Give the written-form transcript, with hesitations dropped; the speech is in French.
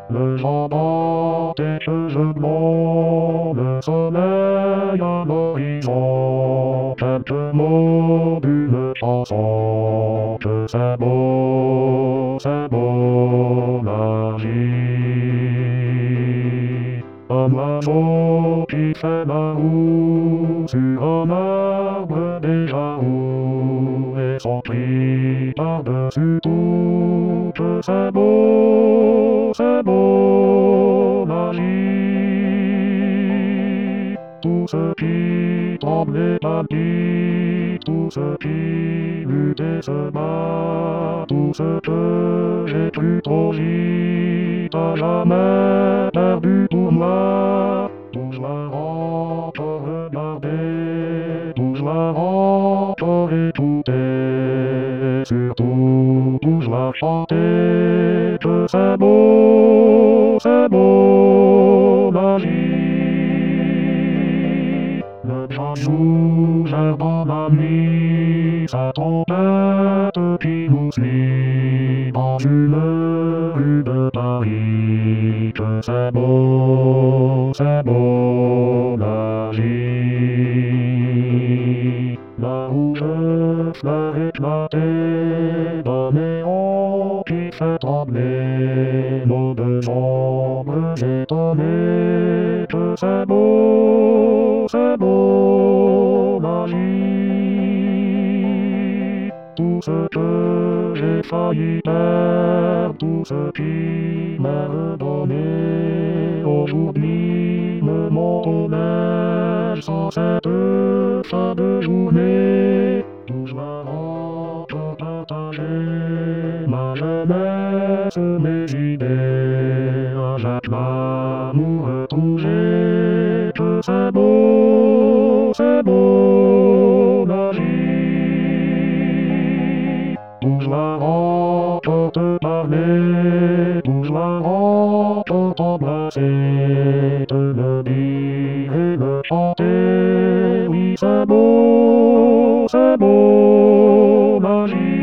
Le jambon, tes cheveux blonds, le soleil à l'horizon, quelques mots d'une chanson, que c'est beau la vie. Un oiseau qui fait la roue sur un arbre déjà roux et son cri par-dessus tout, que c'est beau la vie. Tout ce qui tremble et palpite, tout ce qui lutte et se bat, tout ce que j'ai cru trop vite, à jamais perdu pour moi. Tout je vais encore regarder, tout je vais encore écouter, et surtout tout je vais chanter, que c'est beau la vie. Le grand jour gère dans la nuit, sa trompette qui nous suit dans une rue de Paris, que c'est beau la vie. La rouge fleur éclatée d'un néon qui fait trembler nos deux ombres étonnées, que c'est beau la vie. Tout ce que j'ai failli perdre, tout ce qui m'a redonné, aujourd'hui me montre sans cette fin de journée. Tout je vais encore partager ma jeunesse, mes idées, avec l'amour retrouvé, que c'est beau la vie. Tout je vais encore te parler, tout je vais encore t'embrasser, te le dire et le chanter, oui c'est beau la vie.